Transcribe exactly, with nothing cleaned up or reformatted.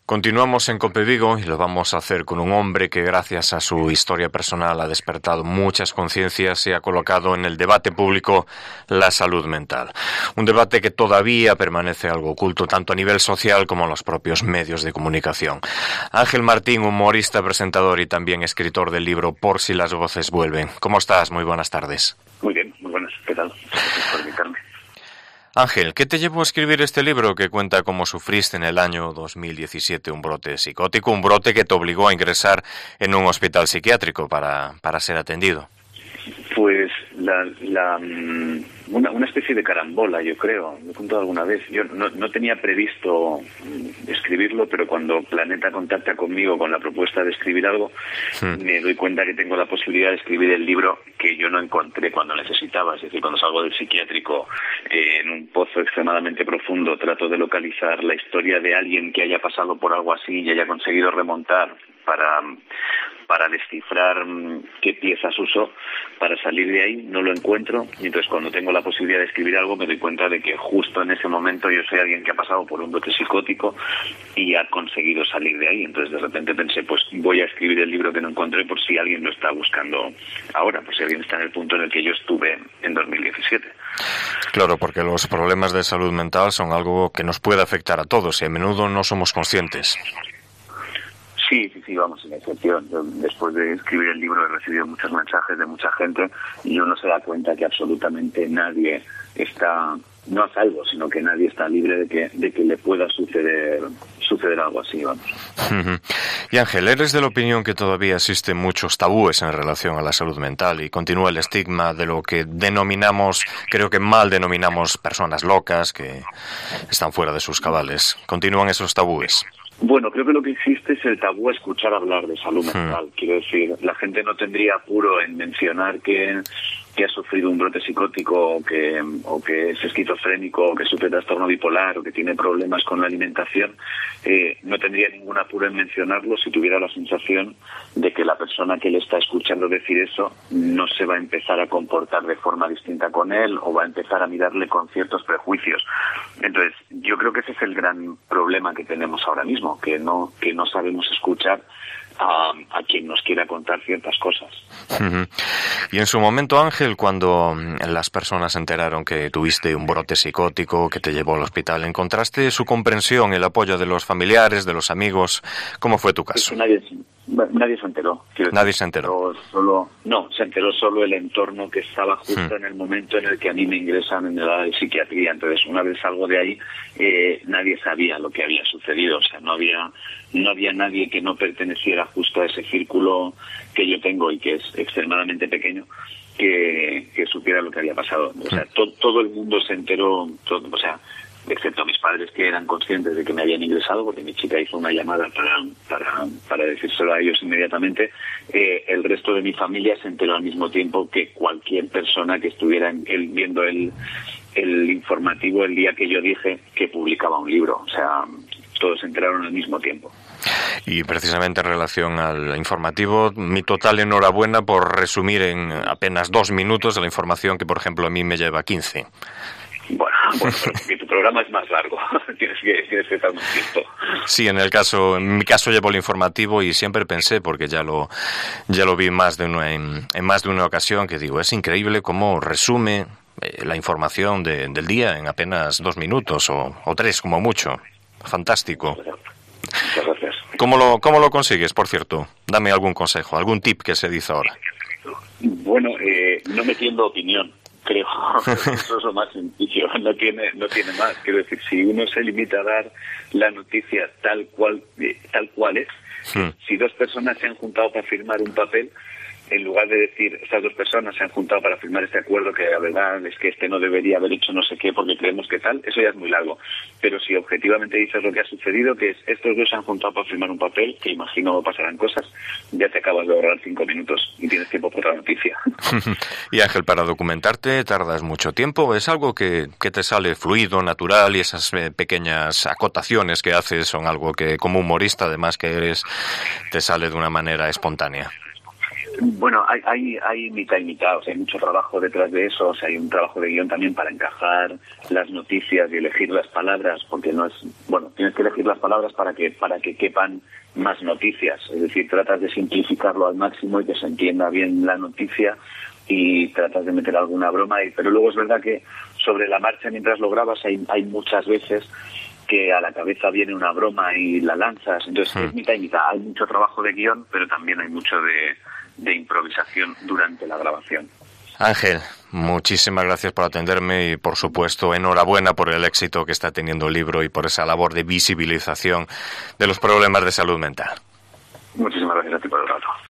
Continuamos en Cope Vigo y lo vamos a hacer con un hombre que gracias a su historia personal ha despertado muchas conciencias y ha colocado en el debate público la salud mental. Un debate que todavía permanece algo oculto tanto a nivel social como en los propios medios de comunicación. Ángel Martín, humorista, presentador y también escritor del libro Por si las voces vuelven. ¿Cómo estás? Muy buenas tardes. Muy bien, muy buenas. ¿Qué tal? Gracias por invitarme. Ángel, ¿qué te llevó a escribir este libro que cuenta cómo sufriste en el año dos mil diecisiete un brote psicótico, un brote que te obligó a ingresar en un hospital psiquiátrico para, para ser atendido? Pues la, la, una, una especie de carambola, yo creo. Lo he contado alguna vez. Yo no, no tenía previsto escribirlo, pero cuando Planeta contacta conmigo con la propuesta de escribir algo, hmm. me doy cuenta que tengo la posibilidad de escribir el libro que yo no encontré cuando necesitaba. Es decir, cuando salgo del psiquiátrico eh, en un pozo extremadamente profundo, trato de localizar la historia de alguien que haya pasado por algo así y haya conseguido remontar para... para descifrar qué piezas usó para salir de ahí, no lo encuentro, y entonces cuando tengo la posibilidad de escribir algo me doy cuenta de que justo en ese momento yo soy alguien que ha pasado por un brote psicótico y ha conseguido salir de ahí. Entonces de repente pensé, pues voy a escribir el libro que no encontré por si alguien lo está buscando ahora, por si alguien está en el punto en el que yo estuve en dos mil diecisiete. Claro, porque los problemas de salud mental son algo que nos puede afectar a todos y a menudo no somos conscientes. Sí, sí, sí, vamos, sin excepción. Yo, después de escribir el libro he recibido muchos mensajes de mucha gente y uno se da cuenta que absolutamente nadie está, no a salvo, sino que nadie está libre de que, de que le pueda suceder suceder algo así, vamos. Uh-huh. Y Ángel, eres de la opinión que todavía existen muchos tabúes en relación a la salud mental y continúa el estigma de lo que denominamos, creo que mal denominamos personas locas que están fuera de sus cabales. ¿Continúan esos tabúes? Bueno, creo que lo que existe es el tabú a escuchar hablar de salud mental. Hmm. Quiero decir, la gente no tendría apuro en mencionar que, que ha sufrido un brote psicótico o que, o que es esquizofrénico o que sufre trastorno bipolar o que tiene problemas con la alimentación. Eh, no tendría ningún apuro en mencionarlo si tuviera la sensación de que la persona que le está escuchando decir eso no se va a empezar a comportar de forma distinta con él o va a empezar a mirarle con ciertos prejuicios. Entonces, yo creo que ese es el gran problema que tenemos ahora mismo, que no que no sabemos escuchar a, a quien nos quiera contar ciertas cosas. Uh-huh. Y en su momento, Ángel, cuando las personas se enteraron que tuviste un brote psicótico que te llevó al hospital, ¿encontraste su comprensión, el apoyo de los familiares, de los amigos? ¿Cómo fue tu caso? Es que nadie, nadie se enteró. Nadie se enteró. Solo, no, se enteró solo el entorno que estaba justo hmm. en el momento en el que a mí me ingresan en la psiquiatría. Entonces, una vez salgo de ahí, eh, nadie sabía lo que había sucedido. O sea, no había, no había nadie que no perteneciera justo a ese círculo que yo tengo y que es extremadamente pequeño, que, que supiera lo que había pasado. O sea, to, todo el mundo se enteró, todo, o sea, excepto mis padres que eran conscientes de que me habían ingresado, porque mi chica hizo una llamada para para, para decírselo a ellos inmediatamente. Eh, el resto de mi familia se enteró al mismo tiempo que cualquier persona que estuviera en, el, viendo el, el informativo el día que yo dije que publicaba un libro. O sea, todos se enteraron al mismo tiempo. Y precisamente en relación al informativo, mi total enhorabuena por resumir en apenas dos minutos la información que, por ejemplo, a mí me lleva quince. Bueno, bueno, porque tu programa es más largo, tienes que, tienes que estar más tiempo. Sí, en el caso, en mi caso llevo el informativo y siempre pensé, porque ya lo, ya lo vi más de una, en, en más de una ocasión, que digo, es increíble cómo resume eh, la información de, del día en apenas dos minutos o, o tres como mucho. Fantástico. Muchas gracias. ¿Cómo lo, cómo lo consigues, por cierto? Dame algún consejo, algún tip que se dice ahora. Bueno, eh, no metiendo opinión. Creo eso es lo más sencillo, no tiene no tiene más. Quiero decir, si uno se limita a dar la noticia tal cual eh, tal cual es, hmm. si dos personas se han juntado para firmar un papel, en lugar de decir, estas dos personas se han juntado para firmar este acuerdo, que la verdad es que este no debería haber hecho no sé qué porque creemos que tal, eso ya es muy largo. Pero si objetivamente dices lo que ha sucedido, que es estos dos se han juntado para firmar un papel, que imagino pasarán cosas, ya te acabas de ahorrar cinco minutos y tienes tiempo para la noticia. Y Ángel, para documentarte tardas mucho tiempo, ¿es algo que, que te sale fluido, natural, y esas eh, pequeñas acotaciones que haces son algo que como humorista, además que eres, te sale de una manera espontánea? Bueno, hay, hay, hay mitad y mitad, o sea, hay mucho trabajo detrás de eso, o sea, hay un trabajo de guión también para encajar las noticias y elegir las palabras, porque no es, bueno, tienes que elegir las palabras para que, para que quepan más noticias, es decir, tratas de simplificarlo al máximo y que se entienda bien la noticia y tratas de meter alguna broma, y, pero luego es verdad que sobre la marcha mientras lo grabas hay, hay muchas veces que a la cabeza viene una broma y la lanzas, entonces es mitad y mitad, hay mucho trabajo de guión, pero también hay mucho de de improvisación durante la grabación. Ángel, muchísimas gracias por atenderme y, por supuesto, enhorabuena por el éxito que está teniendo el libro y por esa labor de visibilización de los problemas de salud mental. Muchísimas gracias a ti por el rato.